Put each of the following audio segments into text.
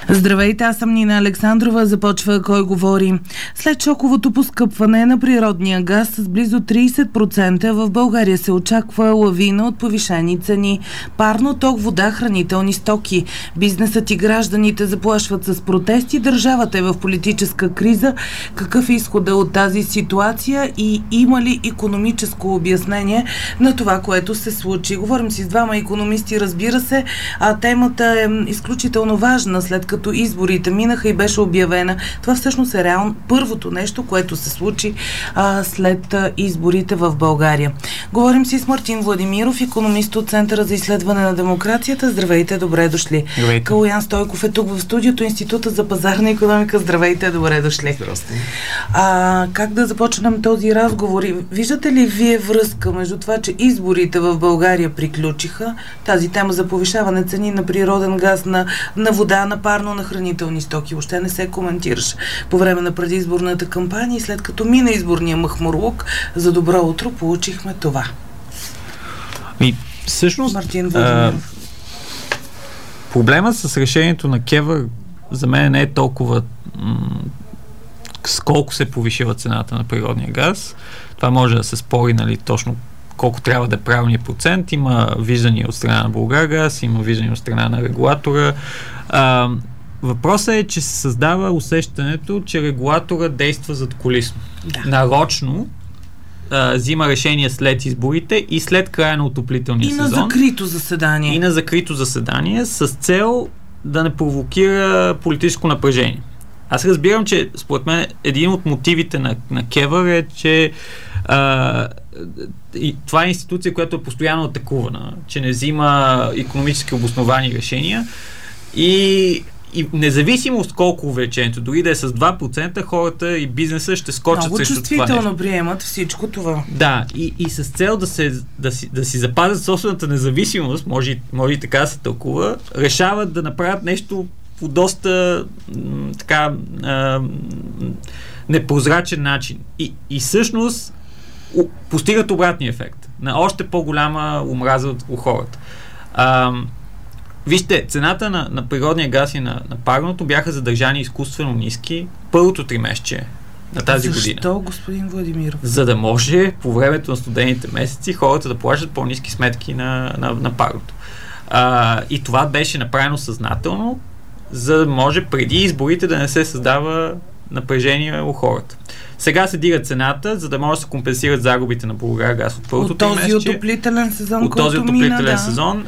Здравейте, аз съм Нина Александрова. Започва Кой говори. След шоковото поскъпване на природния газ с близо 30%, в България се очаква лавина от повишени цени. Парно, ток, вода, хранителни стоки. Бизнесът и гражданите заплашват с протести. Държавата е в политическа криза. Какъв е изходът от тази ситуация и има ли икономическо обяснение на това, което се случи? Говорим си с двама икономисти, разбира се, а темата е изключително важна, след като изборите минаха и беше обявена. Това всъщност е реално първото нещо, което се случи след изборите в България. Говорим си с Мартин Владимиров, икономист от Центъра за изследване на демокрацията. Здравейте, добре дошли. Здравейте. Калоян Стойков е тук в студиото, Института за пазарна икономика. Здравейте, добре дошли. Здрасти. Как да започнем този разговор? Виждате ли вие връзка между това, че изборите в България приключиха, тази тема за повишаване цени на природен газ, на вода, на парно, на хранителни стоки, въобще не се коментираше по време на предизборната кампания и след като мина изборния махмурлук, за добро утро получихме това. Всъщност, Мартин Владимиров. Проблема с решението на КЕВР за мен не е толкова с колко се повишила цената на природния газ. Това може да се спори, нали, точно колко трябва да е правилният процент. Има виждания от страна на Булгаргаз, има виждания от страна на регулатора. Въпросът е, че се създава усещането, че регулатора действа задкулисно. Да. Нарочно взима решение след изборите и след края на отоплителния сезон. И на закрито заседание. И на закрито заседание с цел да не провокира политическо напрежение. Аз разбирам, че според мен един от мотивите на КЕВР е, че и това е институция, която е постоянно атакувана, че не взима икономически обосновани решения и независимо от колко увеличението, дори да е с 2%, хората и бизнеса ще скочат много срещу това. Много чувствително приемат всичко това. Да, и с цел да си запазят собствената независимост, може и така да се тълкува, решават да направят нещо по доста непрозрачен начин. И всъщност постигат обратния ефект. На още по-голяма омраза у хората. Вижте, цената на природния газ и на парното бяха задържани изкуствено ниски първото тримесечие на тази година. Защо, господин Владимиров? За да може по времето на студените месеци хората да плащат по-ниски сметки на парното. И това беше направено съзнателно, за да може преди изборите да не се създава напрежение у хората. Сега се дига цената, за да може да се компенсират загубите на Булгаргаз от първото тримесечие. От този отоплителен сезон, от този отоплителен сезон.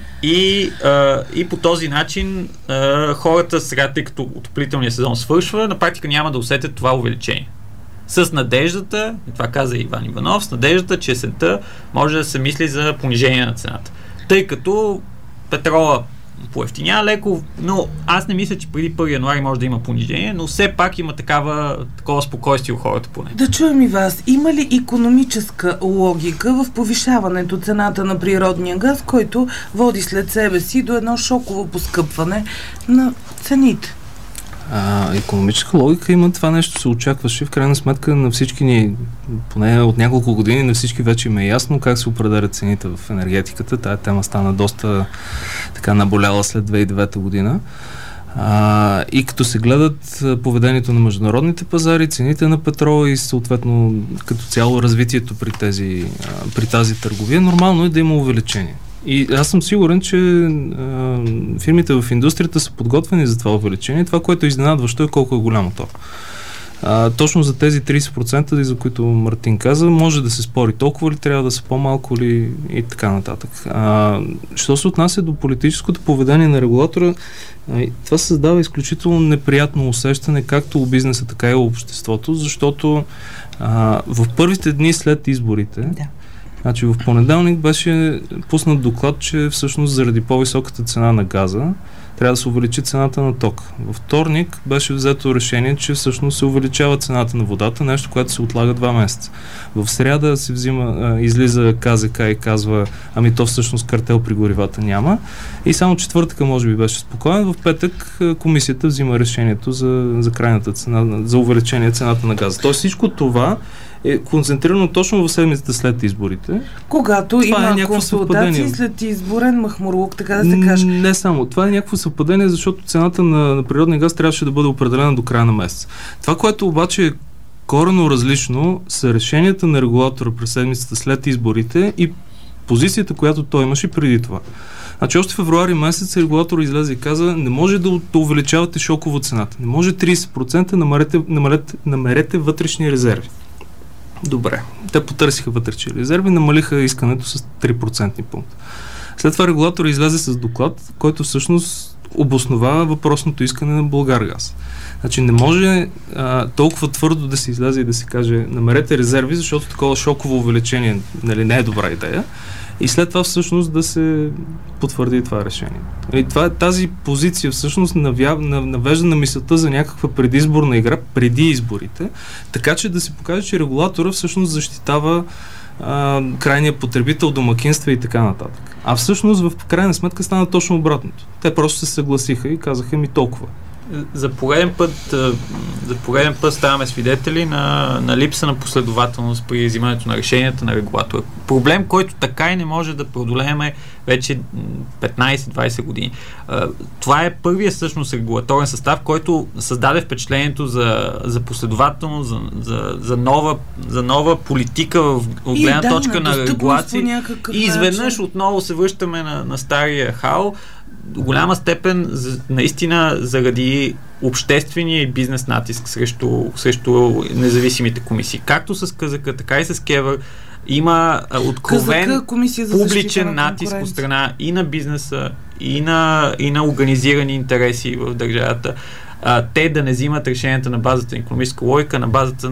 И по този начин хората сега, тъй като отоплителният сезон свършва, на практика няма да усетят това увеличение. С надеждата, и това каза Иван Иванов, с надеждата, че есента може да се мисли за понижение на цената. Тъй като петрола поевтиня леко, но аз не мисля, че преди 1 януари може да има понижение, но все пак има такова спокойствие у хората поне. Да чуем и вас. Има ли икономическа логика в повишаването цената на природния газ, който води след себе си до едно шоково поскъпване на цените? Икономическа логика има, това нещо се очакваше. В крайна сметка на всички ни, поне от няколко години, на всички вече им е ясно как се определят цените в енергетиката. Тая тема стана доста така наболяла след 2009 година. И като се гледат поведението на международните пазари, цените на петрола и съответно като цяло развитието при тази търговия, нормално е да има увеличение. И аз съм сигурен, че фирмите в индустрията са подготвени за това увеличение. Това, което е изненадващо, е колко е голямо то. Точно за тези 30%, за които Мартин каза, може да се спори толкова ли трябва да са по-малко ли и така нататък. Що се отнася до политическото поведение на регулатора, това създава изключително неприятно усещане както у бизнеса, така и у обществото, защото в първите дни след изборите значи в понеделник беше пуснат доклад, че всъщност заради по-високата цена на газа трябва да се увеличи цената на ток. Във вторник беше взето решение, че всъщност се увеличава цената на водата, нещо, което се отлага 2 месеца. В сряда се излиза КЗК и казва, то всъщност картел при горивата няма. И само четвъртъка може би беше спокоен. В петък комисията взима решението за крайната цена, за увеличение цената на газа. Тоест всичко това е концентрирано точно в седмицата след изборите. Когато има консултации след изборен махмурлук, така да се каже. Не само. Това е някакво съвпадение, защото цената на природния газ трябваше да бъде определена до края на месец. Това, което обаче е коренно различно, са решенията на регулатора през седмицата след изборите и позицията, която той имаше преди това. Значи още в февруари месец регулатор излезе и каза, не може да увеличавате шоково цената. Не може 30% намерете вътрешни резерви. Добре. Те потърсиха вътрешни резерви, намалиха искането с 3% пункта. След това регулатор излезе с доклад, който всъщност обосновава въпросното искане на Булгаргаз. Значи не може толкова твърдо да се излезе и да се каже, намерете резерви, защото такова шоково увеличение, нали, не е добра идея. И след това всъщност да се потвърди това решение. Тази позиция всъщност навежда на мисълта за някаква предизборна игра преди изборите, така че да се покаже, че регулатора всъщност защитава крайния потребител, домакинства и така нататък. А всъщност в крайна сметка стана точно обратното. Те просто се съгласиха и казаха ми толкова. За пореден път ставаме свидетели на липса на последователност при взимането на решенията на регулатора. Проблем, който така и не може да преодолеем вече 15-20 години. Това е първият всъщност регулаторен състав, който създаде впечатлението за последователност, за нова политика в гледна точка на регулации. И изведнъж отново се връщаме на стария хал, до голяма степен наистина заради обществения и бизнес натиск срещу независимите комисии. Както с КЗК, така и с КЕВР има откровен публичен натиск от страна и на бизнеса, и на организирани интереси в държавата. Те да не взимат решенията на базата на икономическа логика, на базата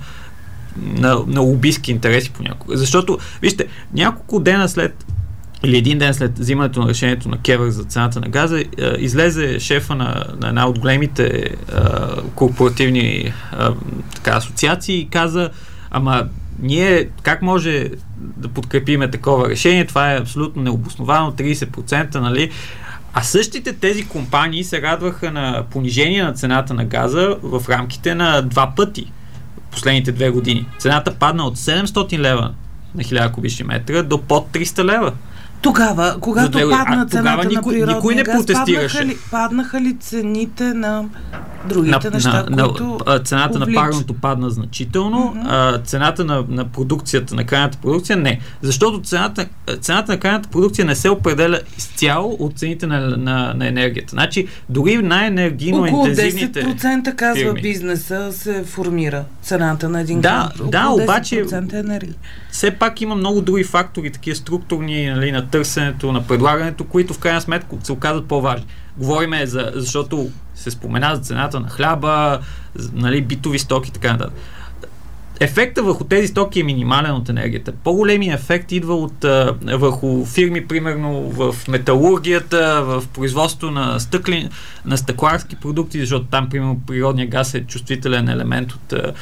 на лобистки интереси понякога. Защото, вижте, няколко дена след или един ден след взимането на решението на КЕВР за цената на газа, излезе шефа на една от големите корпоративни асоциации и каза, ама ние как може да подкрепиме такова решение, това е абсолютно необосновано, 30%, нали? А същите тези компании се радваха на понижение на цената на газа в рамките на 2 пъти последните 2 години. Цената падна от 700 лева на 1000 кубични метра до под 300 лева. Тогава, когато падна цената на природния газ, паднаха ли цените на другите неща, които цената на парното падна значително, цената на продукцията, на крайната продукция не. Защото цената на крайната продукция не се определя изцяло от цените на енергията. Значи, дори най-енергийно интензивните около 10% казва фирми. Бизнеса се формира цената на един километр. Да, обаче енергия. Все пак има много други фактори, такива структурни, нали, на търсенето, на предлагането, които в крайна сметка се оказват по-важни. Говориме защото се спомена за цената на хляба, нали, битови стоки и така нататък. Ефектът върху тези стоки е минимален от енергията. По-големият ефект идва върху фирми, примерно в металургията, в производство на стъкларски продукти, защото там, примерно, природния газ е чувствителен елемент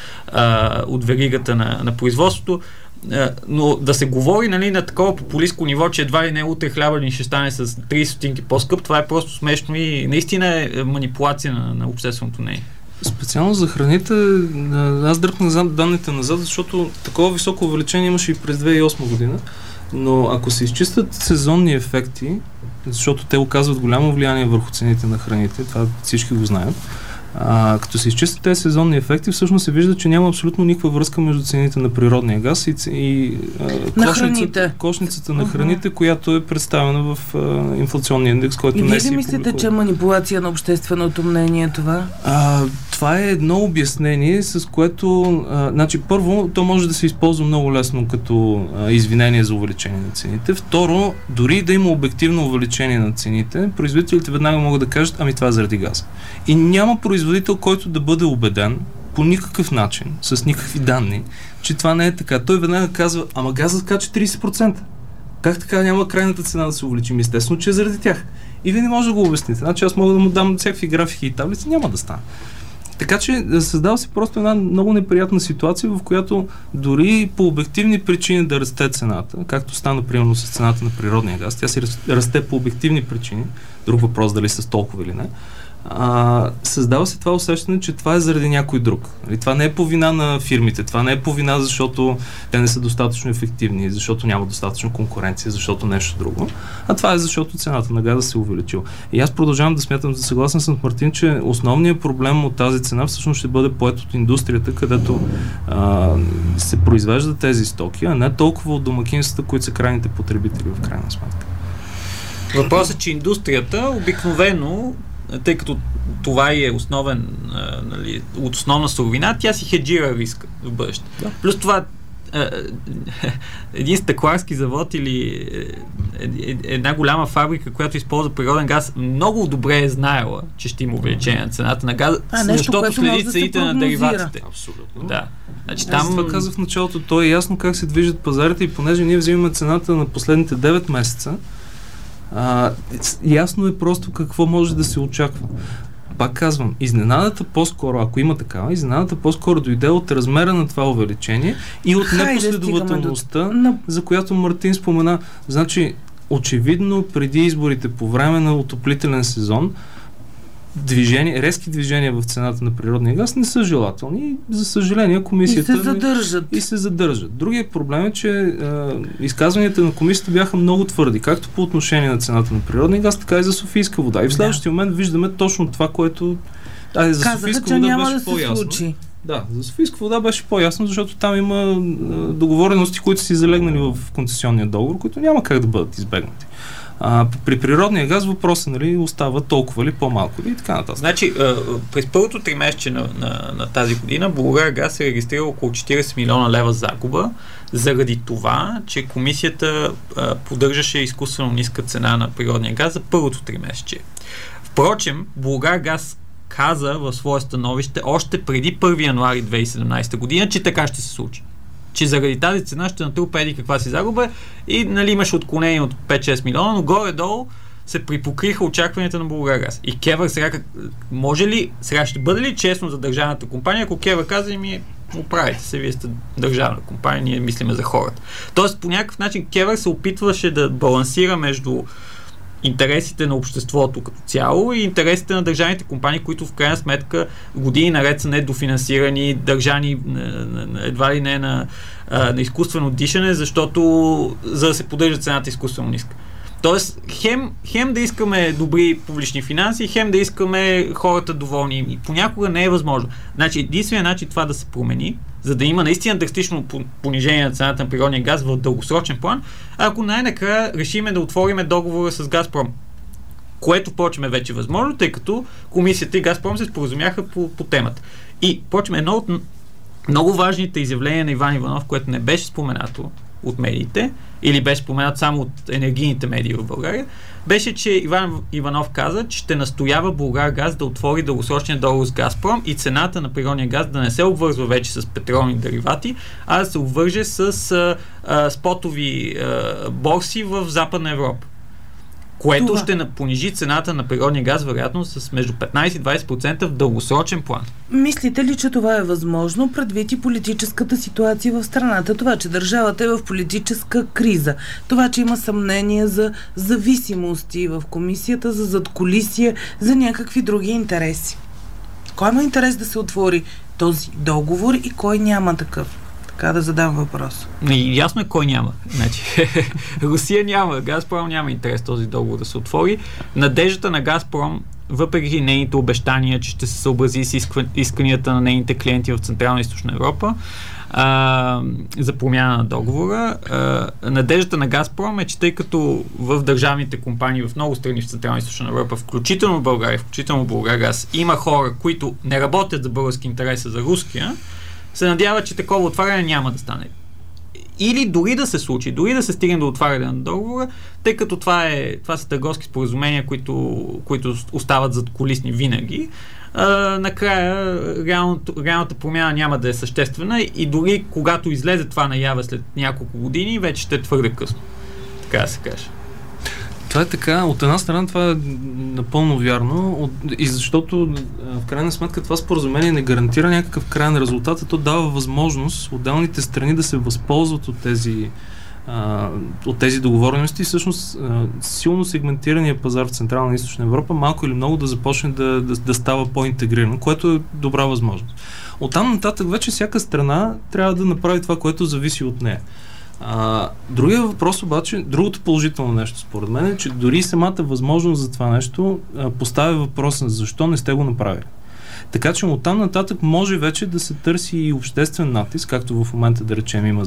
от веригата на производството. Но да се говори, нали, на такова популистко ниво, че едва ли не утре хляба ни ще стане с 30 стотинки по-скъп, това е просто смешно и наистина е манипулация на общественото мнение. Специално за храните, аз дръпнах данните назад, защото такова високо увеличение имаше и през 2008 година, но ако се изчистят сезонни ефекти, защото те оказват голямо влияние върху цените на храните, това всички го знаят, като се изчистят тези сезонни ефекти, всъщност се вижда, че няма абсолютно никаква връзка между цените на природния газ и кошницата на храните, която е представена в инфлационния индекс, който не е. Вие ли мислите, че е манипулация на общественото мнение това? Това е едно обяснение, с което значи, първо, то може да се използва много лесно като извинение за увеличение на цените. Второ, дори да има обективно увеличение на цените, производителите веднага могат да кажат, ами това е заради газа. И няма производител, който да бъде убеден по никакъв начин, с никакви данни, че това не е така. Той веднага казва, ама газът скача 30%. Как така няма крайната цена да се увеличи? Естествено, че е заради тях. И вие не може да го обясните. Значи аз мога да му дам всякакви графики и таблици, няма да стане. Така че създава се просто една много неприятна ситуация, в която дори по обективни причини да расте цената, както стана примерно с цената на природния газ, тя си расте по обективни причини, друг въпрос дали с толкова или не, създава се това усещане, че това е заради някой друг. Това не е по вина на фирмите, това не е по вина, защото те не са достатъчно ефективни, защото няма достатъчно конкуренция, защото нещо друго, а това е защото цената на газа се е увеличила. И аз продължавам да смятам, съгласен съм с Мартин, че основният проблем от тази цена всъщност ще бъде поет от индустрията, където се произвеждат тези стоки, а не толкова от домакинствата, които са крайните потребители в крайна сметка. Въпросът е, че индустрията обикновено, тъй като това е основен, от основна суровина, тя си хеджира риска в бъдеще. Да. Плюс това един стъкларски завод или една голяма фабрика, която използва природен газ, много добре е знаела, че ще има увеличение на цената на газа, защото следи цените на дериватите. Абсолютно. Да. Значи, аз това казах в началото, то е ясно как се движат пазарите и понеже ние взимаме цената на последните 9 месеца, ясно е просто какво може да се очаква. Пак казвам, изненадата по-скоро, ако има такава, изненадата по-скоро дойде от размера на това увеличение и от непоследователността, за която Мартин спомена. Значи, очевидно, преди изборите, по време на отоплителен сезон, резки движения в цената на природния газ не са желателни. За съжаление, комисията... И се задържат. Другият проблем е, че изказванията на комисията бяха много твърди, както по отношение на цената на природния газ, така и за Софийска вода. И в следващия момент виждаме точно това, което... за Софийска вода беше по-ясно. Да, за Софийска вода беше по-ясно, защото там има договорености, които са залегнали в концесионния договор, които няма как да бъдат избегнати. При природния газ въпросът остава толкова ли, по-малко ли и така нататък. Значи, през първото тримесечие на тази година Булгаргаз е регистрирал около 40 милиона лева загуба заради това, че комисията поддържаше изкуствено ниска цена на природния газ за първото тримесечие. Впрочем, Булгаргаз каза в свое становище още преди 1 януари 2017 година, че така ще се случи. Че заради тази цена ще натрупа еди каква си загуба и имаше отклонение от 5-6 милиона, но горе-долу се припокриха очакванията на Булгаргаз. И Кевър сега ще бъде ли честно за държавната компания, ако Кевър каза оправите се, вие сте държавна компания, ние мислиме за хората. Тоест по някакъв начин Кевър се опитваше да балансира между интересите на обществото като цяло и интересите на държавните компании, които в крайна сметка години наред са недофинансирани, държани едва ли не на изкуствено дишане, защото за да се поддържа цената изкуствено ниска. Тоест, хем да искаме добри публични финанси, хем да искаме хората доволни. И понякога не е възможно. Значи, единственият начин това да се промени, за да има наистина драстично понижение на цената на природния газ в дългосрочен план, ако най-накрая решиме да отвориме договора с Газпром, което впрочем е вече възможно, тъй като комисията и Газпром се споразумяха по темата. И впрочем едно от много важните изявления на Иван Иванов, което не беше споменато от медиите, или беше споменат само от енергийните медии в България, беше, че Иван Иванов каза, че ще настоява Булгаргаз да отвори дългосрочния договор с Газпром и цената на природния газ да не се обвързва вече с петролни деривати, а да се обвърже с спотови борси в Западна Европа. Което ще понижи цената на природния газ, вероятно, с между 15 и 20% в дългосрочен план. Мислите ли, че това е възможно, предвид и политическата ситуация в страната? Това, че държавата е в политическа криза. Това, че има съмнение за зависимости в комисията, за задкулисие, за някакви други интереси. Кой има интерес да се отвори този договор и кой няма такъв? Така да задам въпрос. Ясно е кой няма. Значи, Русия няма, Газпром няма интерес този договор да се отвори. Надеждата на Газпром, въпреки нейните обещания, че ще се съобрази с исканията на нейните клиенти в Централна и Източна Европа за промяна на договора, надеждата на Газпром е, че тъй като в държавните компании в много страни в Централна и Източна Европа, включително в България, включително в Булгаргаз, има хора, които не работят за български интереса, за руския, се надява, че такова отваряне няма да стане. Или дори да се случи, дори да се стигне до отваряне на договора, тъй като това са търговски споразумения, които остават задкулисни винаги, накрая реалната промяна няма да е съществена и дори когато излезе това наяве след няколко години, вече ще е твърде късно. Така да се каже. Това е така. От една страна това е напълно вярно и защото в крайна сметка това споразумение не гарантира някакъв крайен резултат, а то дава възможност отделните страни да се възползват от тези от тези договорености, всъщност силно сегментирания пазар в Централна и Източна Европа малко или много да започне да става по-интегрирано, което е добра възможност. Оттам нататък вече всяка страна трябва да направи това, което зависи от нея. Другия въпрос обаче, другото положително нещо според мен е, че дори самата възможност за това нещо поставя въпроса защо не сте го направили. Така че оттам нататък може вече да се търси и обществен натиск, както в момента да речем има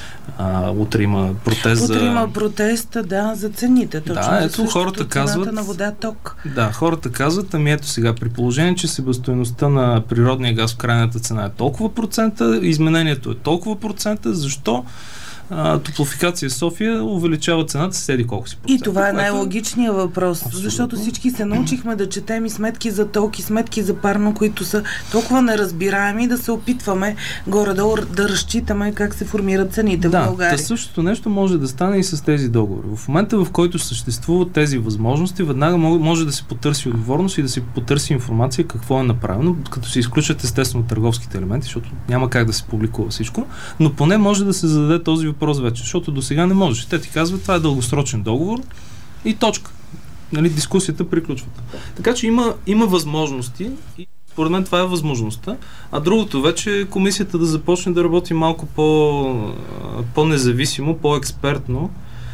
утре има протест Утре има протест, за цените. Точно, да, ето хората казват на вода, ток. Да, хората казват, ето сега, при положение, че себестойността на природния газ в крайната цена е толкова процента, изменението е толкова процента, защо Топлофикация София увеличава цената с еди колко си процента. И това е най-логичният въпрос, защото всички се научихме да четем и сметки за ток и сметки за парно, които са толкова неразбираеми, да се опитваме горе-долу да разчитаме как се формират цените в България. Да, същото нещо може да стане и с тези договори. В момента, в който съществуват тези възможности, веднага може да се потърси отговорност и да се потърси информация какво е направено, като се изключат естествено търговските елементи, защото няма как да се публикува всичко, но поне може да се зададе този въпрос вече, защото до сега не можеш. Те ти казват, това е дългосрочен договор и точка. Дискусията приключва. Така че има възможности и според мен това е възможността. А другото вече е комисията да започне да работи малко по-независимо, по-експертно,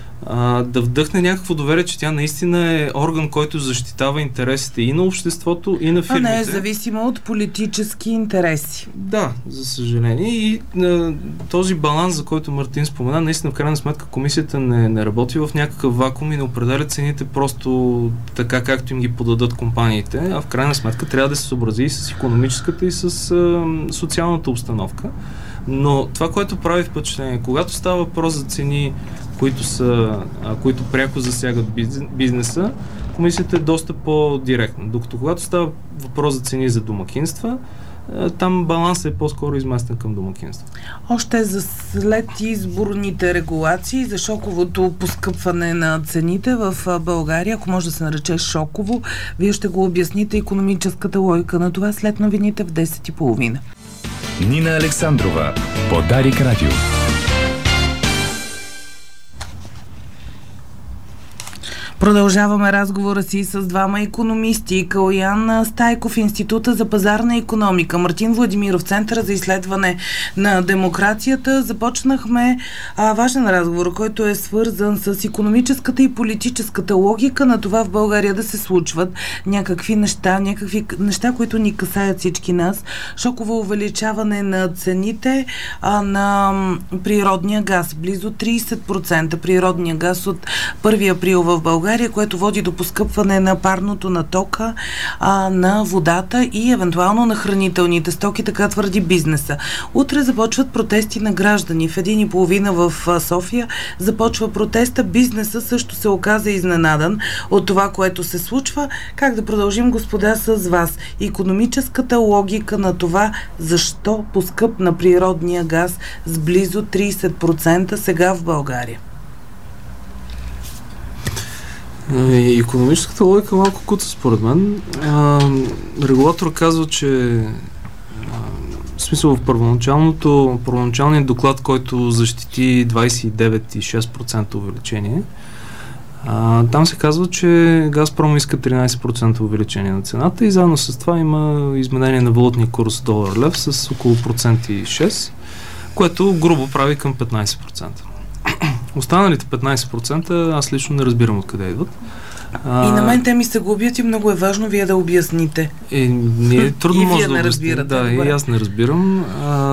да вдъхне някакво доверие, че тя наистина е орган, който защитава интересите и на обществото, и на фирмите. А не е зависимо от политически интереси. Да, за съжаление. И този баланс, за който Мартин спомена, наистина в крайна сметка комисията не работи в някакъв вакуум и не определя цените просто така, както им ги подадат компаниите, а в крайна сметка трябва да се съобрази и с икономическата, и с социалната обстановка. Но това, което прави впечатление, когато става въпрос за цени, които пряко засягат бизнеса, комисията е доста по-директна. Докато когато става въпрос за цени за домакинства, там балансът е по-скоро изместен към домакинства. Още за след изборните регулации, за шоковото поскъпване на цените в България, ако може да се нарече шоково, вие ще го обясните икономическата логика на това след новините в 10:30. Нина Александрова по Дарик Радио. Продължаваме разговора си с двама икономисти. Калоян Стайков, Института за пазарна икономика, Мартин Владимиров, Центъра за изследване на демокрацията. Започнахме важен разговор, който е свързан с икономическата и политическата логика на това в България да се случват някакви неща, които ни касаят всички нас. Шоково увеличаване на цените на природния газ. Близо 30% природния газ от 1 април в България, което води до поскъпване на парното, на тока, на водата и евентуално на хранителните стоки, така твърди бизнеса. Утре започват протести на граждани. В 1:30 в София започва протеста. Бизнеса също се оказа изненадан от това, което се случва. Как да продължим, господа, с вас? Икономическата логика на това, защо поскъпна природния газ с близо 30% сега в България? Икономическата логика малко куца според мен. Регулатор казва, че в смисъл в първоначалният доклад, който защити 29,6% увеличение, там се казва, че Газпром иска 13% увеличение на цената и заедно с това има изменение на валутния курс долар-лев с около 1,6%, което грубо прави към 15%. Останалите 15% аз лично не разбирам откъде идват. И на мен те ми се губят и много е важно вие да обясните. Ние трудно може да обясним. Да, и аз не разбирам.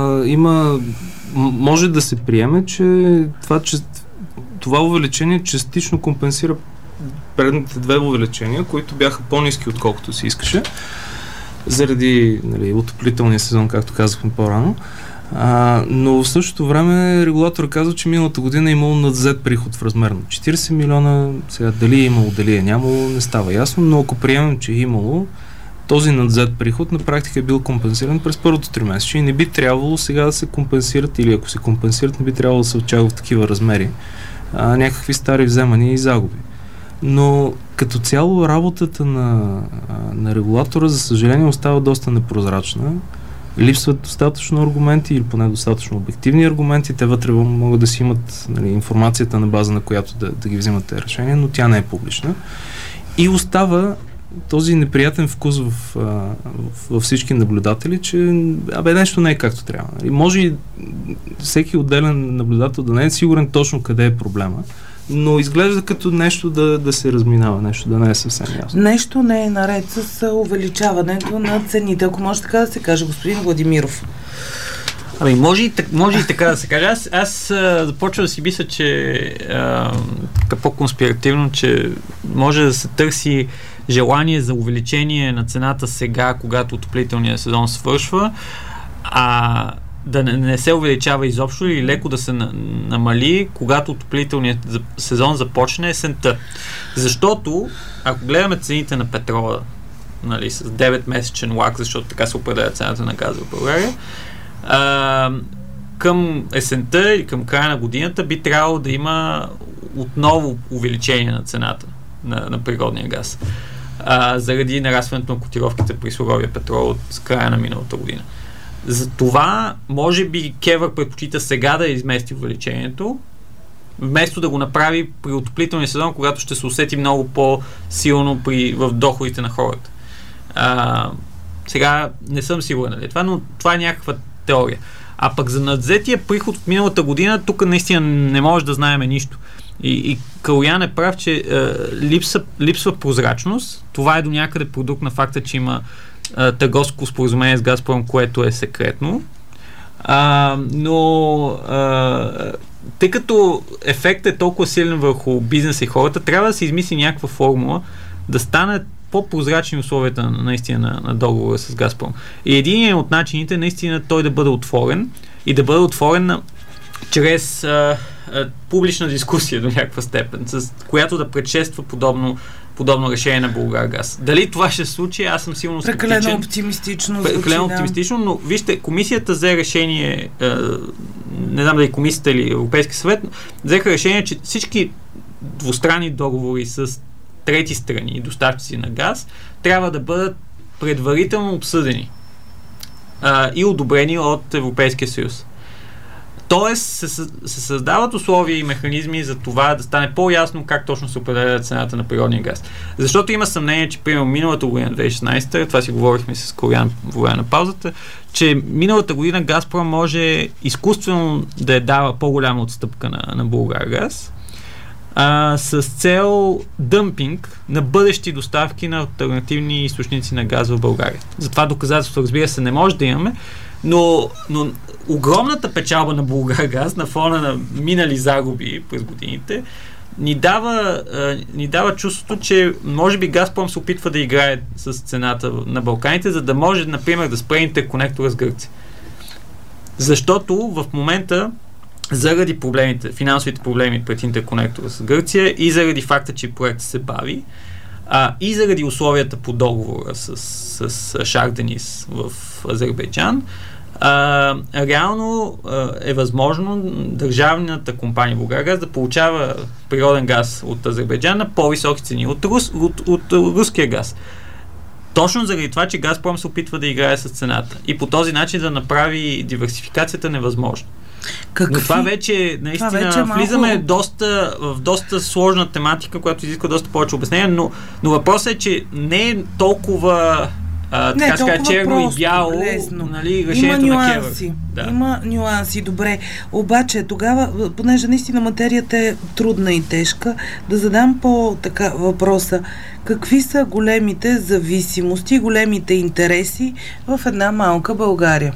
Може да се приеме, че това увеличение частично компенсира предните две увеличения, които бяха по-ниски отколкото се искаше, заради отоплителния сезон, както казахме по-рано. Но в същото време регулатор казва, че миналата година е имало надвзет приход в размер на 40 милиона. Сега дали е имало, дали е нямало, не става ясно, но ако приемем, че е имало, този надвзет приход на практика е бил компенсиран през първото тримесечие и не би трябвало сега да се компенсират, или ако се компенсират, не би трябвало да се очаква в такива размери някакви стари вземания и загуби. Но като цяло работата на регулатора, за съжаление, остава доста непрозрачна. липсват достатъчно аргументи или поне достатъчно обективни аргументи. Те вътре могат да си имат информацията, на база на която да ги взимат тези решения, но тя не е публична. И остава този неприятен вкус във всички наблюдатели, че нещо не е както трябва. Може и всеки отделен наблюдател да не е сигурен точно къде е проблема, но изглежда като нещо да се разминава, нещо да не е съвсем ясно. Нещо не е наред с увеличаването на цените, ако може така да се каже, господин Владимиров. Може и така да се каже. Аз започвам да си мисля, че по-конспиративно, че може да се търси желание за увеличение на цената сега, когато отоплителният сезон свършва, а да не се увеличава изобщо или леко да се намали, когато отоплителният сезон започне есента. Защото, ако гледаме цените на петрола, с 9-месечен лаг, защото така се определя цената на газа в България, към есента или към края на годината би трябвало да има отново увеличение на цената на природния газ. Заради нарастването на котировките при суровия петрол от края на миналата година. Затова, може би, КЕВР предпочита сега да измести увеличението, вместо да го направи при отоплителния сезон, когато ще се усети много по-силно в доходите на хората. Сега не съм сигурен това, но това е някаква теория. А пък за надвзетия приход от миналата година, тук наистина не може да знаем нищо. И Калоян е прав, че липсва прозрачност. Това е до някъде продукт на факта, че има търговско споразумение с Газпром, което е секретно. Но тъй като ефектът е толкова силен върху бизнеса и хората, трябва да се измисли някаква формула да станат по-прозрачни условията наистина на договора с Газпром. И един от начините наистина той да бъде отворен и да бъде отворен чрез публична дискусия до някаква степен, с която да предшества подобно решение на Булгаргаз. Дали това ще се случи, аз съм силно скептичен. Прекалено оптимистично. Но вижте, комисията взе решение, не знам дали комисията или Европейски съвет, взеха решение, че всички двустранни договори с трети страни и доставчици на газ трябва да бъдат предварително обсъдени и одобрени от Европейския съюз. Тоест се създават условия и механизми за това да стане по-ясно как точно се определя цената на природния газ. Защото има съмнение, че примерно миналата година, 2016, това си говорихме с Калоян по време на паузата, че миналата година Газпром може изкуствено да е дава по-голяма отстъпка на Булгаргаз, с цел дъмпинг на бъдещи доставки на алтернативни източници на газ в България. За това доказателство, разбира се, не може да имаме, но огромната печалба на Булгаргаз на фона на минали загуби през годините ни дава чувството, че може би Газпром се опитва да играе с цената на Балканите, за да може, например, да спре интерконектора с Гърция. Защото в момента заради финансовите проблеми пред интерконектора с Гърция и заради факта, че проектът се бави, и заради условията по договора с Шах Дениз в Азербайджан, реално е възможно държавната компания Булгаргаз да получава природен газ от Азербайджан на по-високи цени от руския газ. Точно заради това, че Газпром се опитва да играе с цената и по този начин да направи диверсификацията невъзможна. Но това вече наистина влизаме в доста сложна тематика, която изисква доста повече обяснение, но въпросът е, че не е толкова черно и бяло, решението на КЕВР. Да. Има нюанси, добре. Обаче тогава, понеже наистина материята е трудна и тежка, да задам въпроса. Какви са големите зависимости, големите интереси в една малка България?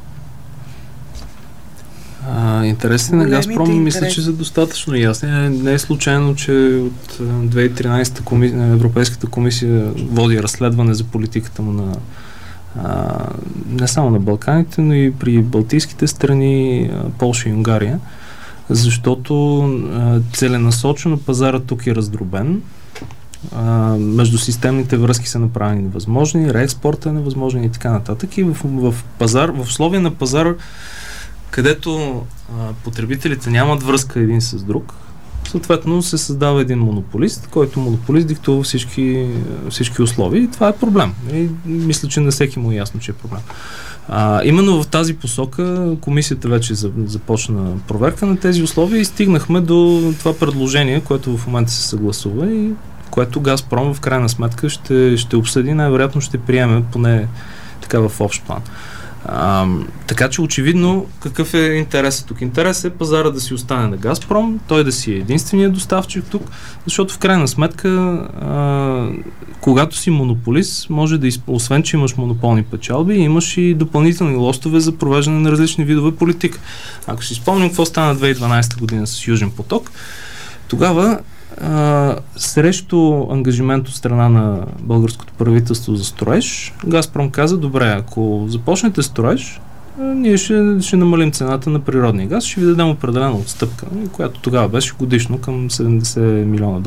Интересите на Газпром мисля, че са достатъчно ясни. Не е случайно, че от 2013 Европейската комисия води разследване за политиката му не само на Балканите, но и при Балтийските страни, Полша и Унгария, защото целенасочено пазарът тук е раздробен. Междусистемните връзки са направени невъзможни, реекспорта е невъзможен и така нататък. И в условия на пазар, където потребителите нямат връзка един с друг, съответно се създава един монополист, който монополист диктува всички условия и това е проблем. И мисля, че на всеки му е ясно, че е проблем. Именно в тази посока комисията вече започна проверка на тези условия и стигнахме до това предложение, което в момента се съгласува и което Газпром в крайна сметка ще обсъди, най-вероятно ще приеме поне така в общ план. Така че очевидно какъв е интересът тук? Интерес е пазара да си остане на Газпром, той да си е единственият доставчик тук, защото в крайна сметка когато си монополист, може да освен, че имаш монополни печалби, имаш и допълнителни лостове за провеждане на различни видове политика. Ако си спомним какво стана 2012 година с Южен поток, тогава срещу ангажимент от страна на българското правителство за строеж, Газпром каза, добре, ако започнете строеж, ние ще намалим цената на природния газ, ще ви дадем определена отстъпка, която тогава беше годишно към $70 милиона.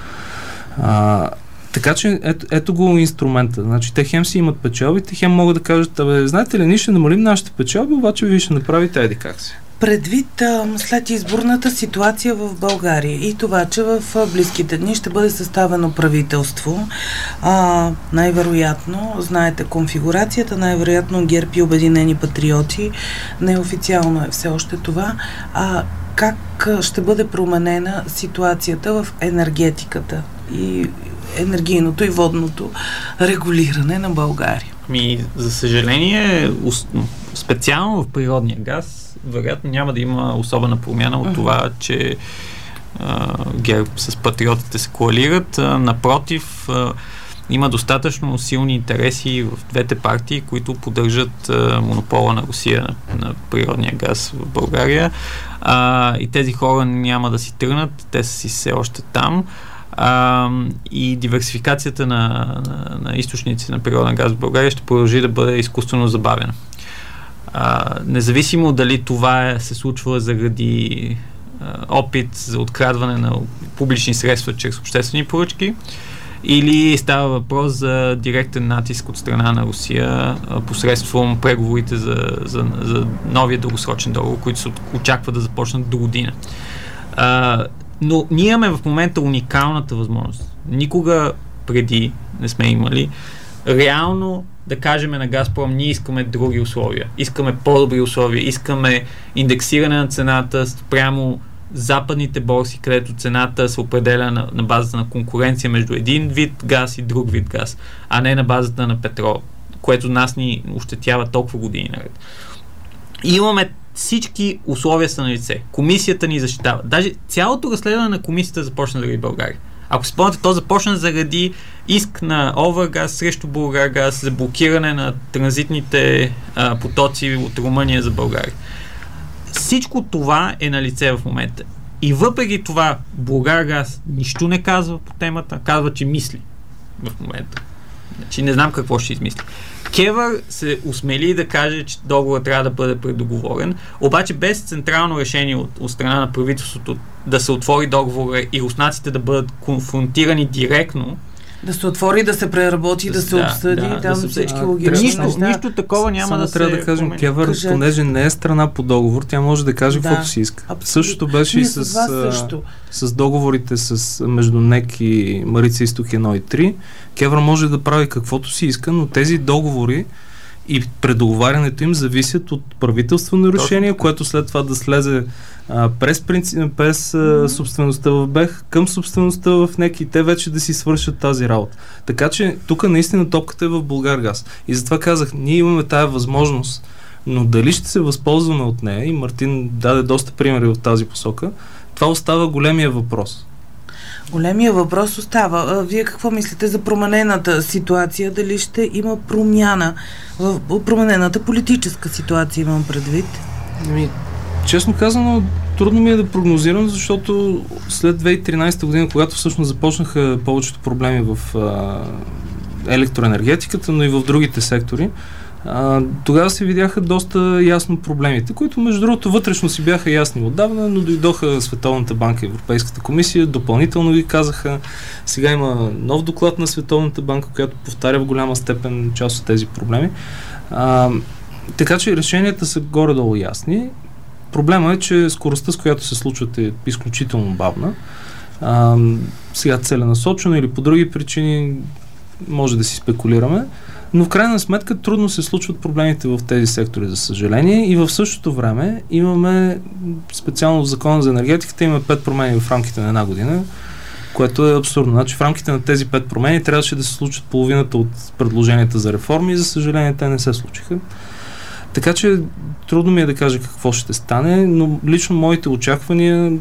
Така че ето го инструмента. Значи те хем си имат печалби, те хем могат да кажат, знаете ли, ние ще намалим нашите печалби, обаче вие ще направите еди как си. Предвид след изборната ситуация в България и това, че в близките дни ще бъде съставено правителство, най-вероятно, знаете конфигурацията, най-вероятно ГЕРБ и Обединени патриоти, неофициално е все още това, как ще бъде променена ситуацията в енергетиката и енергийното и водното регулиране на България? За съжаление, специално в природния газ, вероятно няма да има особена промяна от това, че ГЕРБ с патриотите се коалират. Напротив, има достатъчно силни интереси в двете партии, които поддържат монопола на Русия на природния газ в България. И тези хора няма да си тръгнат, те са си все още там. И диверсификацията на източници на природен газ в България ще продължи да бъде изкуствено забавена. Независимо дали това се случва заради опит за открадване на публични средства чрез обществени поръчки, или става въпрос за директен натиск от страна на Русия посредством преговорите за новия дългосрочен договор, които се очаква да започнат до година. Но ние имаме в момента уникалната възможност. Никога преди не сме имали реално да кажем на Газпром, ние искаме други условия. Искаме по-добри условия, искаме индексиране на цената спрямо западните борси, където цената се определя на базата на конкуренция между един вид газ и друг вид газ, а не на базата на петрол, което нас ни ощетява толкова години наред. И имаме всички условия са на лице. Комисията ни защитава. Даже цялото разследване на комисията започна заради България. Ако си спомняте, то започна заради иск на Овергаз срещу Булгаргаз за блокиране на транзитните потоци от Румъния за България. Всичко това е на лице в момента. И въпреки това Булгаргаз нищо не казва по темата, казва, че мисли в момента. Значи не знам какво ще измисли. КЕВР се осмели да каже, че договорът трябва да бъде предоговорен, обаче без централно решение от страна на правителството да се отвори договора и руснаците да бъдат конфронтирани директно. Да се отвори, да се преработи, да се обсъди, там всички логични неща. Нищо такова няма да се трябва да кажем, КЕВР, понеже не е страна по договор, тя може да каже каквото си иска. Същото беше и с договорите между НЕК и Марица Изток 1 и 3. КЕВР може да прави каквото си иска, но тези договори и предоговарянето им зависят от правителствено решение, което след това да слезе през собствеността в БЕХ към собствеността в НЕК и те вече да си свършат тази работа. Така че тук наистина топката е в Булгаргаз. И затова казах, ние имаме тая възможност, но дали ще се възползваме от нея, и Мартин даде доста примери в тази посока, това остава големия въпрос. Големия въпрос остава. Вие какво мислите за променената ситуация? Дали ще има промяна в променената политическа ситуация, имам предвид? Честно казано, трудно ми е да прогнозирам, защото след 2013 година, когато всъщност започнаха повечето проблеми в електроенергетиката, но и в другите сектори, тогава се видяха доста ясно проблемите, които между другото вътрешно си бяха ясни отдавна, но дойдоха Световната банка и Европейската комисия, допълнително ги казаха. Сега има нов доклад на Световната банка, която повтаря в голяма степен част от тези проблеми. Така че решенията са горе-долу ясни. Проблема е, че скоростта, с която се случват, е изключително бавна. Сега целенасочено или по други причини може да си спекулираме. Но в крайна сметка трудно се случват проблемите в тези сектори, за съжаление, и в същото време имаме, специално в Закона за енергетиката, имаме 5 промени в рамките на една година, което е абсурдно. Значи в рамките на тези 5 промени трябваше да се случат половината от предложенията за реформи и за съжаление те не се случиха. Така че трудно ми е да кажа какво ще стане, но лично моите очаквания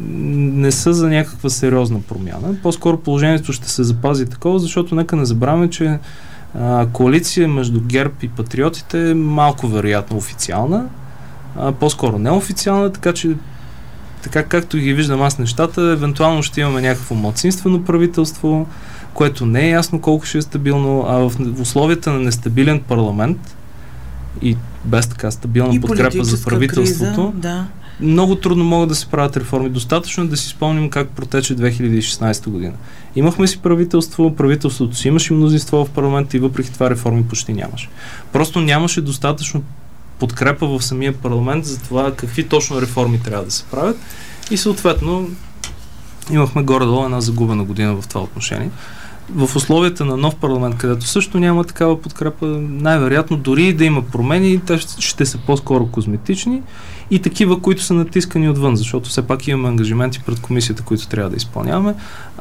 не са за някаква сериозна промяна. По-скоро положението ще се запази такова, защото нека не забравяме, че коалиция между ГЕРБ и патриотите е малко вероятно официална, по-скоро неофициална, така че така както ги виждам аз нещата, евентуално ще имаме някакво малцинствено правителство, което не е ясно колко ще е стабилно, а в условията на нестабилен парламент и без така стабилна и подкрепа за правителството, криза, много трудно могат да се правят реформи. Достатъчно да си спомним как протече 2016 година. Имахме си правителството си имаше мнозинство в парламента и въпреки това реформи почти нямаше. Просто нямаше достатъчно подкрепа в самия парламент за това какви точно реформи трябва да се правят и съответно имахме горе-долу една загубена година в това отношение. В условията на нов парламент, където също няма такава подкрепа, най-вероятно дори да има промени, те ще са по-скоро козметични и такива, които са натискани отвън, защото все пак имаме ангажименти пред комисията, които трябва да изпълняваме.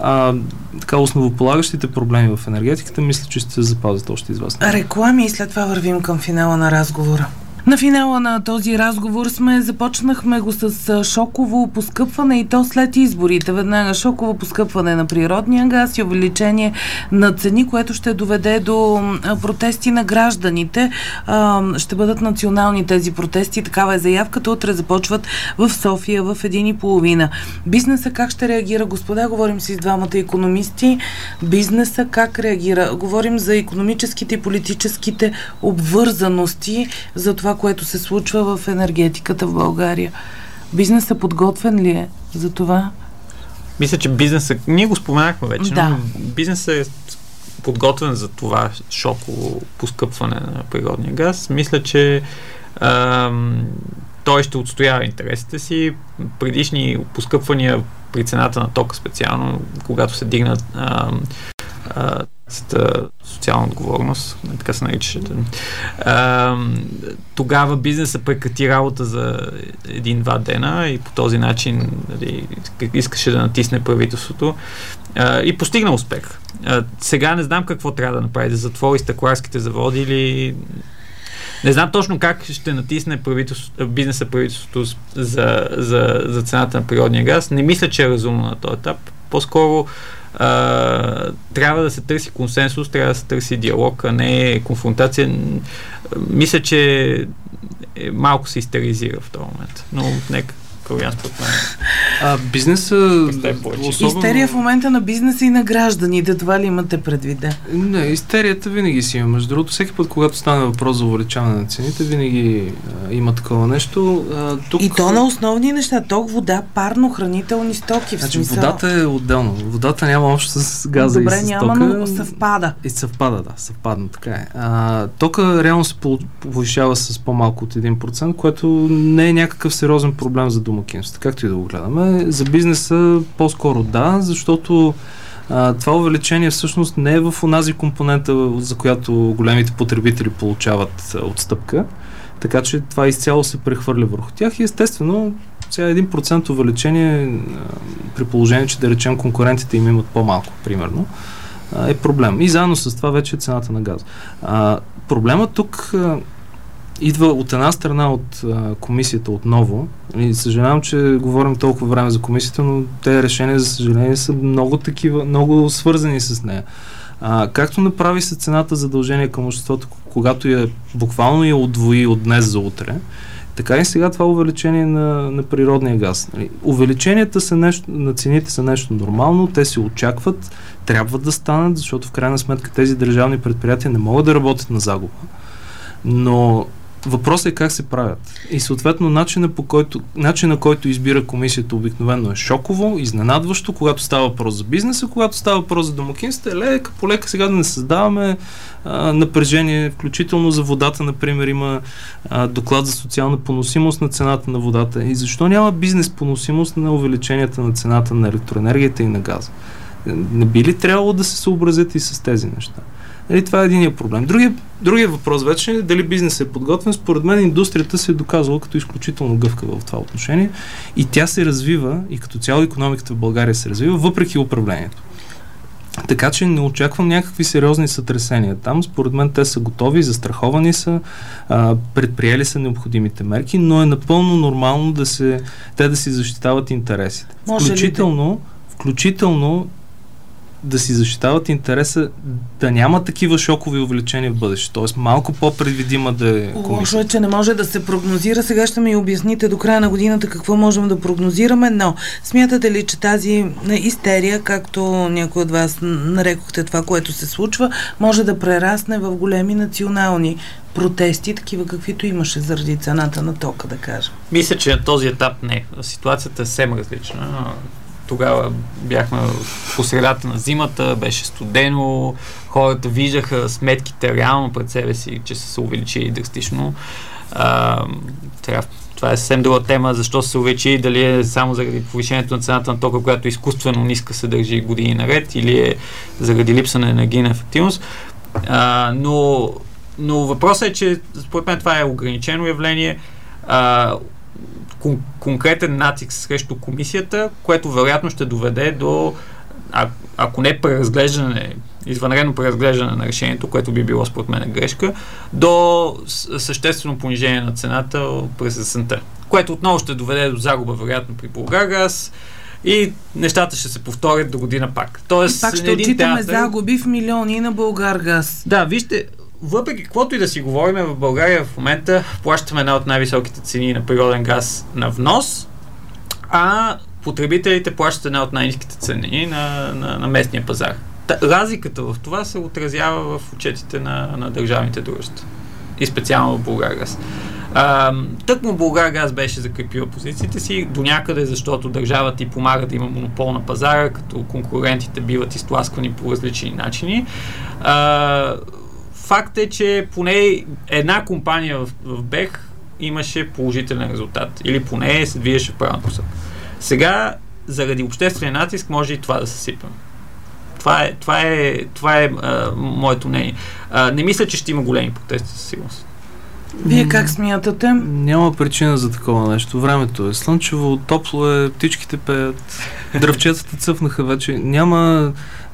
Така основополагащите проблеми в енергетиката, мисля, че ще се запазят още известно. Реклами и след това вървим към финала на разговора. На финала на този разговор започнахме го с шоково поскъпване и то след изборите. Веднага шоково поскъпване на природния газ и увеличение на цени, което ще доведе до протести на гражданите. Ще бъдат национални тези протести. Такава е заявката. Утре започват в София в 1:30. Бизнеса как ще реагира, господа? Говорим си с двамата икономисти. Бизнеса как реагира? Говорим за икономическите и политическите обвързаности, за това, което се случва в енергетиката в България. Бизнесът подготвен ли е за това? Мисля, че бизнесът, ние го споменахме вече, но бизнесът е подготвен за това шоково поскъпване на природния газ. Мисля, че той ще отстоява интересите си. Предишни поскъпвания при цената на тока специално, когато се дигнат социална отговорност, така се наричаше. Тогава бизнесът прекрати работа за 1-2 дена и по този начин искаше да натисне правителството и постигна успех. Сега не знам какво трябва да направи, да затвори стъкларските заводи или не знам точно как ще натисне бизнеса правителството за цената на природния газ. Не мисля, че е разумно на този етап. По-скоро трябва да се търси консенсус, трябва да се търси диалог, а не конфронтация. Мисля, че малко се истеризира в този момент. Но нека Калуян според мен. Бизнеса... Истерия в момента на бизнеса и на гражданите. Това ли имате предвид? Не, истерията винаги си има. Между другото, всеки път, когато стане въпрос за увеличаване на цените, винаги има такова нещо. Тук... И то на основни неща. Ток, вода, парно, хранителни стоки. Значи водата е отделно. Водата няма общо с газа. Добре, и с няма, тока. но съвпада. И съвпада, да. Съвпадна, така е. Тока реално се повишава с по-малко от 1%, което не е някакъв сериозен проблем за домакинството, както и да го гледаме. За бизнеса по-скоро да, защото това увеличение всъщност не е в онази компонента, за която големите потребители получават отстъпка, така че това изцяло се прехвърля върху тях и естествено сега 1% увеличение при положение, че да речем конкурентите им имат по-малко, примерно, е проблем. И заедно с това вече е цената на газа. Проблемът тук идва от една страна от комисията отново. И съжалявам, че говорим толкова време за комисията, но тези решения, за съжаление, са много такива, много свързани с нея. Както направи се цената задължение към обществото, когато буквално я удвои от днес за утре, така и сега това увеличение на природния газ. Увеличенията на цените са нещо нормално, те се очакват, трябва да станат, защото в крайна сметка тези държавни предприятия не могат да работят на загуба. Но въпросът е как се правят. И съответно начина, който избира комисията обикновено е шоково, изненадващо, когато става въпрос за бизнеса, когато става въпрос за домакинствата, лека по лека сега да не създаваме напрежение, включително за водата, например, има доклад за социална поносимост на цената на водата. И защо няма бизнес поносимост на увеличенията на цената на електроенергията и на газа? Не би ли трябвало да се съобразят и с тези неща? Това е единия проблем. Другия въпрос вече е дали бизнесът е подготвен. Според мен индустрията се е доказала като изключително гъвкава в това отношение и тя се развива и като цяло икономиката в България се развива въпреки управлението. Така че не очаквам някакви сериозни сътресения там. Според мен те са готови, застраховани са, предприели са необходимите мерки, но е напълно нормално те да си защитават интересите. Включително да си защитават интереса да няма такива шокови увеличения в бъдеще. Тоест малко по-предвидима да е комисията. Лошо е, че не може да се прогнозира. Сега ще ми обясните до края на годината какво можем да прогнозираме, но смятате ли, че тази истерия, както някой от вас нарекохте това, което се случва, може да прерасне в големи национални протести, такива каквито имаше заради цената на тока, да кажем? Мисля, че на този етап не. Ситуацията е съвсем различна. Тогава бяхме по средата на зимата, беше студено, хората виждаха сметките реално пред себе си, че са се увеличили драстично. Това е съвсем друга тема, защо се увеличи, дали е само заради повишението на цената на тока, която изкуствено ниска се държи години наред, или е заради липса на енергийна ефективност. Но въпросът е, че според мен това е ограничено явление. Конкретен натиск срещу комисията, което вероятно ще доведе до, ако не преразглеждане, извънредно преразглеждане на решението, което би било според мен грешка, до съществено понижение на цената през есента, което отново ще доведе до загуба вероятно при Булгаргаз и нещата ще се повторят до година пак. Тоест, пак ще отчитаме загуби в милиони на Булгаргаз. Да, вижте, въпреки каквото и да си говорим, в България в момента плащаме една от най-високите цени на природен газ на внос, а потребителите плащат една от най-ниските цени на местния пазар. Разликата в това се отразява в отчетите на държавните дружества и специално в Булгаргаз. Тъкмо Булгаргаз беше закрепила позициите си до някъде, защото държавата ти помага да има монопол на пазара, като конкурентите биват изтласквани по различни начини. Факт е, че поне една компания в БЕХ имаше положителен резултат. Или поне се движеше в правилна посока. Сега, заради обществения натиск, може и това да се сипем. Това е моето мнение. Не мисля, че ще има големи протести със сигурност. Вие как смятате? Няма причина за такова нещо. Времето е слънчево, топло е, птичките пеят, дръвчетата цъфнаха вече. Няма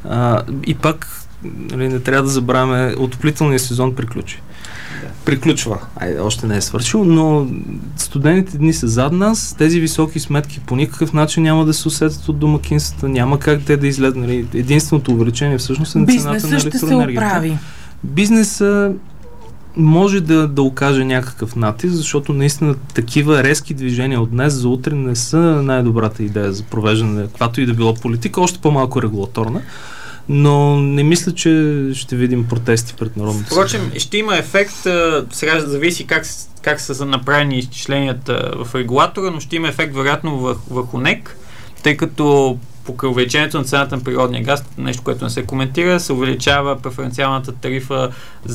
и пак не трябва да забравяме, отоплителният сезон приключи. Приключва. Още не е свършил, но студените дни са зад нас. Тези високи сметки по никакъв начин няма да се усетят от домакинствата. Няма как те да излезнат. Единственото увеличение всъщност е на цената на електроенергията. Бизнесът ще се оправи. Бизнесът може да окаже някакъв натиск, защото наистина такива резки движения от днес за утре не са най-добрата идея за провеждане на каквато и да било политика, още по-малко регулаторна. Но не мисля, че ще видим протести пред Народното събрание. Впрочем, ще има ефект, сега зависи как са направени изчисленията в регулатора, но ще има ефект вероятно върху НЕК, тъй като по увеличението на цената на природния газ, нещо, което не се коментира, се увеличава преференциалната тарифа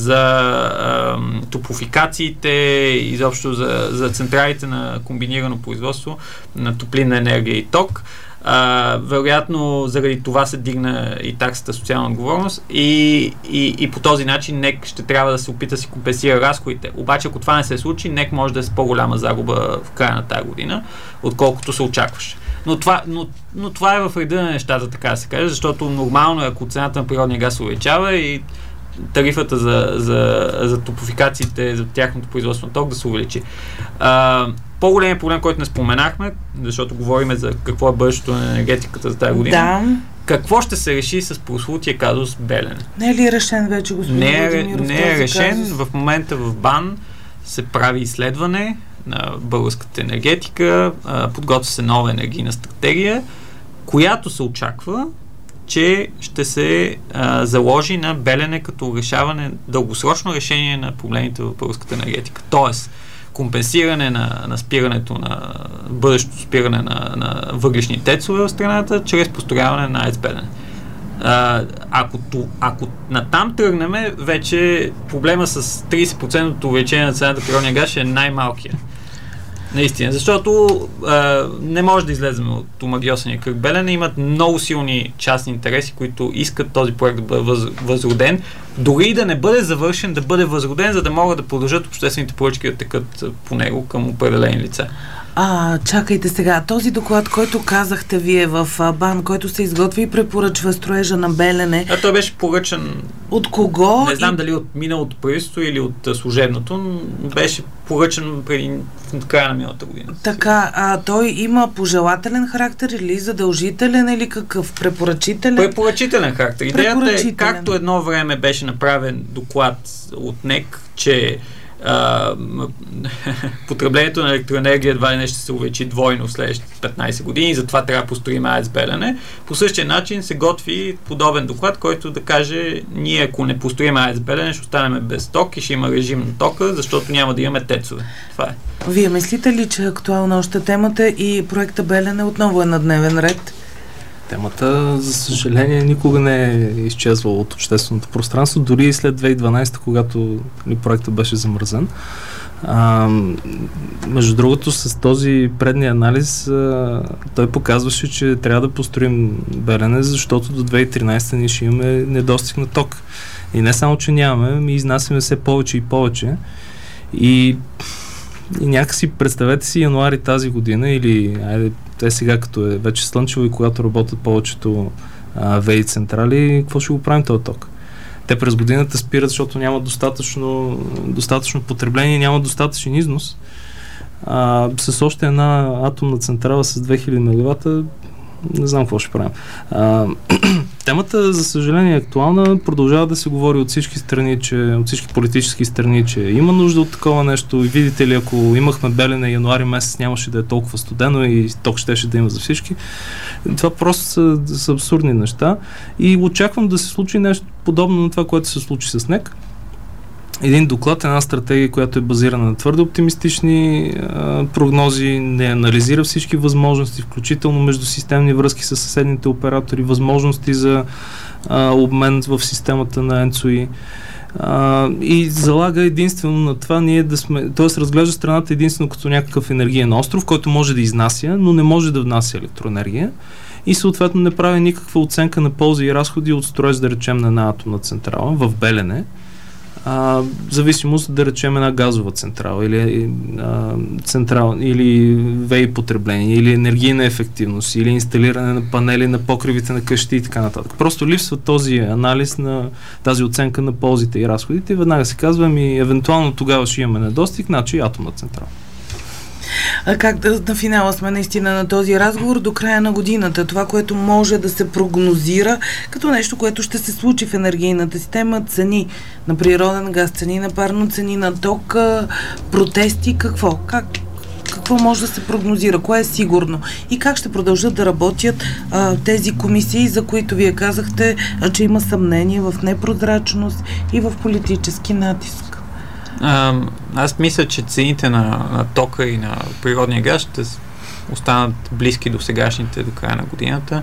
за топлофикациите, изобщо за централите на комбинирано производство на топлинна енергия и ток. Вероятно заради това се дигна и таксата социална отговорност и по този начин НЕК ще трябва да се опита да си компенсира разходите. Обаче ако това не се случи, НЕК може да е с по-голяма загуба в края на тази година, отколкото се очакваше. Но това е в реда на нещата, така да се каже, защото нормално е, ако цената на природния газ се увеличава и тарифата за топлофикациите, за тяхното производство на ток да се увеличи. По-големият проблем, който не споменахме, защото говорим за какво е бъдещето на енергетиката за тази година. Да. Какво ще се реши с прословутия казус Белене? Не е ли решен вече, господин Владимиров? Не е решен. В момента в БАН се прави изследване на българската енергетика, подготвя се нова енергийна стратегия, която се очаква, че ще се заложи на Белене като дългосрочно решение на проблемите в българската енергетика. Тоест, компенсиране на спирането на бъдещото спиране на въглищни тецове в страната чрез построяване на АЕЦ Белене. Ако натам тръгнем, вече проблема с 30% увеличение на цената на природния газ е най-малкият. Наистина, защото не може да излезем от омагьосания кръг Белене. Имат много силни частни интереси, които искат този проект да бъде възроден. Дори и да не бъде завършен, да бъде възроден, за да могат да продължат обществените поръчки да текат по него към определени лица. Чакайте сега. Този доклад, който казахте вие в БАН, който се изготви и препоръчва строежа на Белене. Той беше поръчан. От кого? Не знам дали от миналото правителство или от служебното, но беше поръчан преди края на миналата година. Така, той има пожелателен характер или задължителен, или какъв? Препоръчителен? Препоръчителен характер. Идеята е, както едно време беше направен доклад от НЕК, че потреблението на електроенергия едва ли не ще се увеличи двойно в следващите 15 години и затова трябва да построим АЕЦ Белене. По същия начин се готви подобен доклад, който да каже, ние ако не построим АЕЦ Белене, ще останем без ток и ще има режим на тока, защото няма да имаме тецове. Това е. Вие мислите ли, че е актуална още темата и проекта Белене отново е на дневен ред? Темата, за съжаление, никога не е изчезвала от общественото пространство, дори и след 2012, когато проектът беше замръзен. Между другото, с този предния анализ той показваше, че трябва да построим Белене, защото до 2013 ние ще имаме недостиг на ток. И не само, че нямаме, ми изнасяме все повече и повече. И някакси представете си януари тази година или те сега като е вече слънчево и когато работят повечето ВЕИ централи, какво ще го правим този ток? Те през годината спират, защото няма достатъчно потребление, няма достатъчен износ. С още една атомна централа с 2000 мегавата не знам какво ще правим. Темата, за съжаление, е актуална. Продължава да се говори от всички страни, от всички политически страни, че има нужда от такова нещо. И видите ли, ако имахме Белене януари месец, нямаше да е толкова студено и ток щеше да има за всички. Това просто са абсурдни неща. И очаквам да се случи нещо подобно на това, което се случи с НЕК. Един доклад, една стратегия, която е базирана на твърде оптимистични прогнози, не анализира всички възможности, включително междусистемни връзки с съседните оператори, възможности за обмен в системата на ЕНЦОИ и залага единствено на това ние да сме, т.е. разглежда страната единствено като някакъв енергиен остров, който може да изнася, но не може да внася електроенергия и съответно не прави никаква оценка на ползи и разходи от строеж, да речем, на една атомна централа в Белене, зависимост да речем една газова централа или ВЕИ потребление, или енергийна ефективност, или инсталиране на панели на покривите на къщи и така нататък. Просто липсва този анализ на тази оценка на ползите и разходите и веднага се казва, евентуално тогава ще имаме недостиг, значи атомна централа. На финала сме наистина на този разговор до края на годината. Това, което може да се прогнозира като нещо, което ще се случи в енергийната система, цени на природен газ, цени на парно, цени на ток, протести, какво? Какво може да се прогнозира? Кое е сигурно? И как ще продължат да работят тези комисии, за които вие казахте, че има съмнение в непрозрачност и в политически натиск? Аз мисля, че цените на тока и на природния газ ще останат близки до сегашните до края на годината.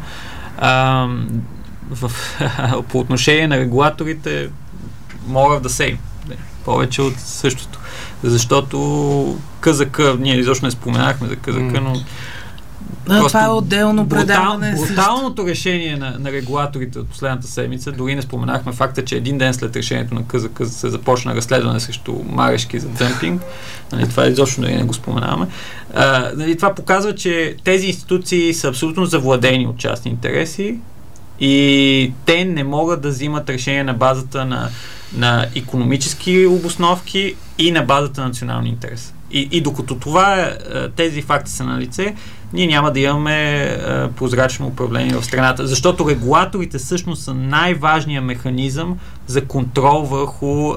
По отношение на регулаторите мога да say повече от същото. Защото КЗК, ние изобщо не споменахме за КЗК, но това е отделно предаване. Бруталното решение на регулаторите от последната седмица, дори не споменахме факта, че един ден след решението на КЗК се започна разследване срещу Марешки за дъмпинг. Това изобщо не го споменаваме. Това показва, че тези институции са абсолютно завладени от частни интереси и те не могат да взимат решение на базата на икономически обосновки и на базата на национални интерес. И докато тези факти са на лице, ние няма да имаме прозрачно управление в страната, защото регулаторите всъщност са най-важният механизъм за контрол върху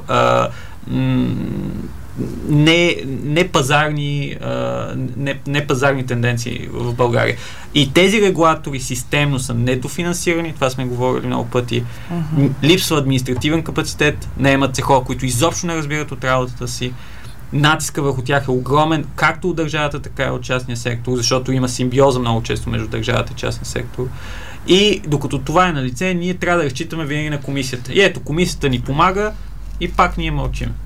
непазарни тенденции в България. И тези регулатори системно са недофинансирани, това сме говорили много пъти. Липсва административен капацитет, наемат се хора, които изобщо не разбират от работата си. Натиска върху тях е огромен, както от държавата, така и от частния сектор, защото има симбиоза много често между държавата и частния сектор. И докато това е на лице, ние трябва да разчитаме винаги на комисията. И ето, комисията ни помага и пак ние мълчим.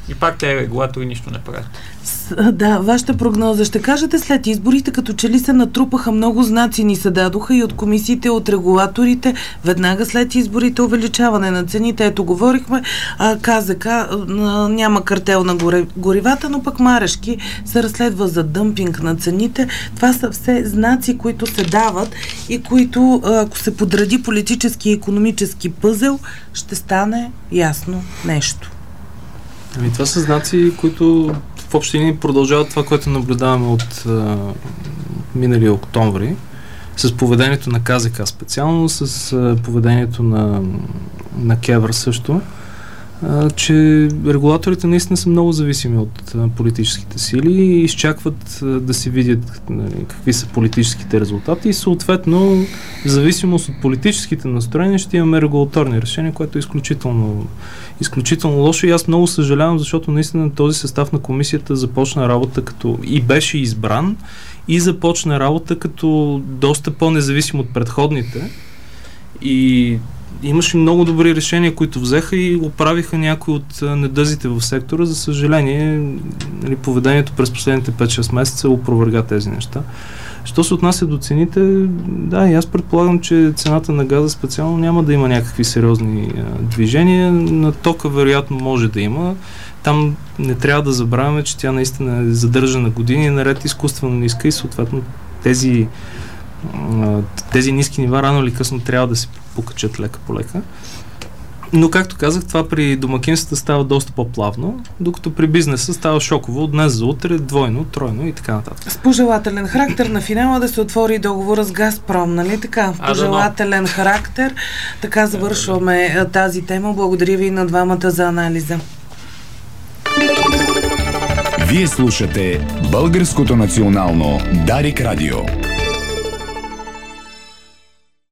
И пак тези регулатори нищо не правят. Да, вашата прогноза. Ще кажете, след изборите, като че ли се натрупаха много знаци, ни се дадоха и от комисиите, от регулаторите, веднага след изборите увеличаване на цените. Ето, говорихме, КЗК няма картел на горивата, но пък Марешки се разследва за дъмпинг на цените. Това са все знаци, които се дават и които, ако се подреди политически и икономически пъзел, ще стане ясно нещо. Ами това са знаци, които в общи линии продължават това, което наблюдаваме от миналия октомври, с поведението на КЗК специално, с поведението на КЕВР също, че регулаторите наистина са много зависими от политическите сили и изчакват да се видят какви са политическите резултати и съответно в зависимост от политическите настроения ще имаме регулаторни решения, което е изключително лошо и аз много съжалявам, защото наистина този състав на комисията започна работа като и беше избран и започна работа като доста по-независим от предходните и имаше много добри решения, които взеха и оправиха някои от недъзите в сектора. За съжаление, поведението през последните 5-6 месеца опроверга тези неща. Що се отнася до цените, да, и аз предполагам, че цената на газа специално няма да има някакви сериозни движения. На тока вероятно може да има. Там не трябва да забравяме, че тя наистина е задържана години наред изкуствено ниска и съответно тези ниски нива рано или късно трябва да се покачат лека по лека. Но, както казах, това при домакинствата става доста по-плавно, докато при бизнеса става шоково от днес за утре, двойно, тройно и така нататък. С пожелателен характер на финала да се отвори договора с Газпром, нали така? Пожелателен характер. Така завършваме тази тема. Благодаря ви на двамата за анализа. Вие слушате Българското национално Дарик Радио.